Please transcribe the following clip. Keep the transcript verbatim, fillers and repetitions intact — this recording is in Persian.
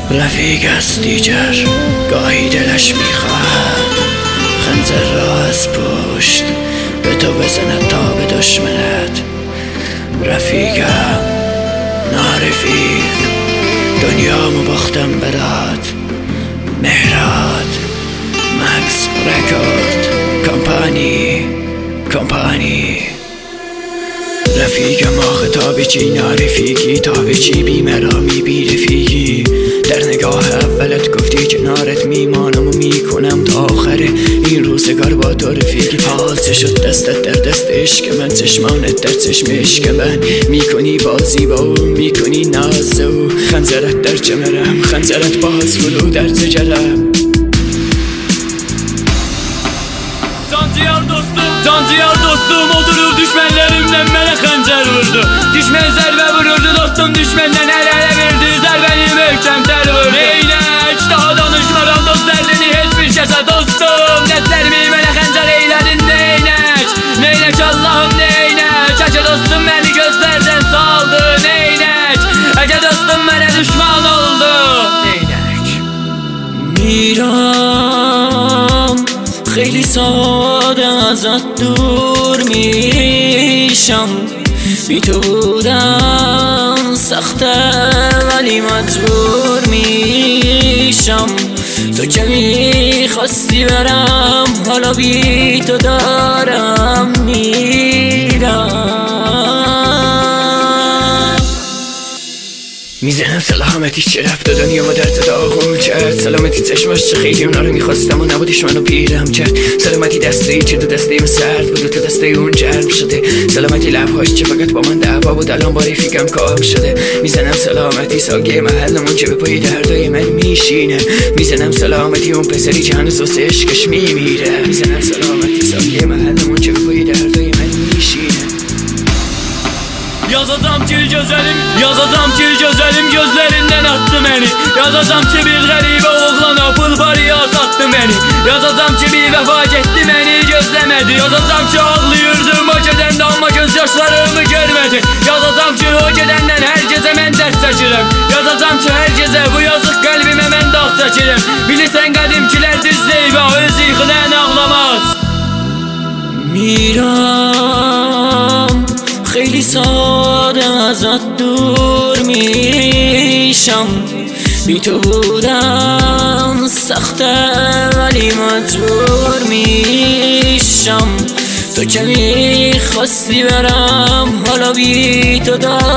رفیق است دیگر گاهی دلش میخواهد خنجر را از پشت به تو بزند تا به دشمنت. رفیقم نارفیق دنیامو باختم برات. مهراد مکس رکورد کمپانی کمپانی رفیقم آخه تا به چی نارفیقی، تا به چی بیمرامی بی رفیقی. در نگاه اولت گفتی کنارت میمانم و میکنم تا آخر این روزگار با تو رفیقی. حال چه شد دستت در دست عشق من، چشمانت در چشم عشق من. میکنی بازی با او، میکنی ناز او. خنجرت در چمرم، خنجرت باز فرو در جگرم. Canciyar dostum, canciyar dostum oturur düşmenlerimden bana xəncər vurdu. Düşmən zərbə vururdu dostum, düşməndən əl-ələ verdi, zərbəni möhkəm tər vurdu. Neynək, daha danışmaram dost dərdini heç bir kəsə dostum. Nətlərimi mənə xəncər eylədin neynək, neynək Allahım neynək. Əgə dostum məni gözlərdən saldı neynək, əgə dostum mənə düşman oldu neynək. میرم خیلی ساده ازت دور میشم، بی تو بودن سخته ولی مجبور میشم. تو که میخواستی برم حالا بی تو دارم میرم. میزنم سلامتی چه رفت و دنیا ما درد داغون کرد. سلامتی چشماش چه خیلی اونا رو میخواستم و نبودیش منو پیرم کرد. سلامتی دسته چه دو دسته من سرد بود و تو دسته اون جرم شده. سلامتی لبهاش چه فقط با من دعوا بود الان با رفیقم کام شده. میزنم سلامتی ساگه محلمون که به پای دردای من میشینه. میزنم سلامتی اون پسری که هنوز واسه عشقش میمیره. میزنم سلامتی ساگه محلمون که به پای دردای من میشینه. Yazacam ki gözəlim, yazacam ki gözəlim gözlərindən attı məni. Yazacam ki bir qəribə oğlana pulparıya satdı məni. Yazacam ki bir vəfa getdi məni gözləmədi. Yazacam ki ağlayırdım o gedəndə amma göz yaşlarımı görmədi. Yazacam ki o gedəndən hər gecə mən dərd çəkirəm. Yazacam ki hər gecə bu yazıq qəlbimə mən dağ çəkirəm. Bilirsən qədimkilər düz deyib öz yıxılan ağlamaz. میرم خیلی ساده ازت دور میشم، بی تو بودن سخته ولی مجبور میشم. تو که میخواستی برم حالا بی تو دارم